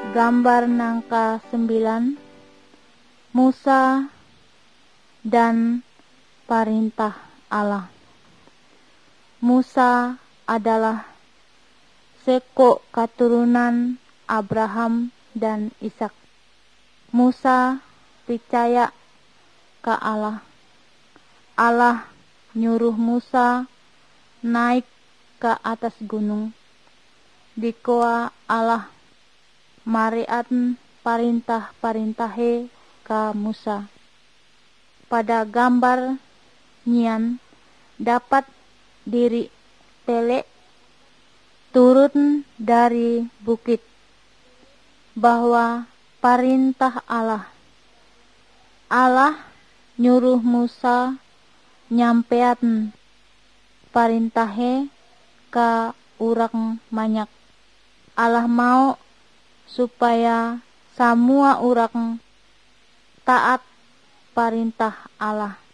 Gambar nangka 9, Musa dan perintah Allah. Musa adalah sekok keturunan Abraham dan Ishak. Musa percaya ke Allah. Allah nyuruh Musa naik ke atas gunung. Dikoa Allah marian perintah-perintahnya ke Musa. Pada gambar nyian dapat diri pelek turun dari bukit bahwa perintah Allah. Allah nyuruh Musa nyampean perintahnya ke orang banyak. Allah mau supaya semua orang taat perintah Allah.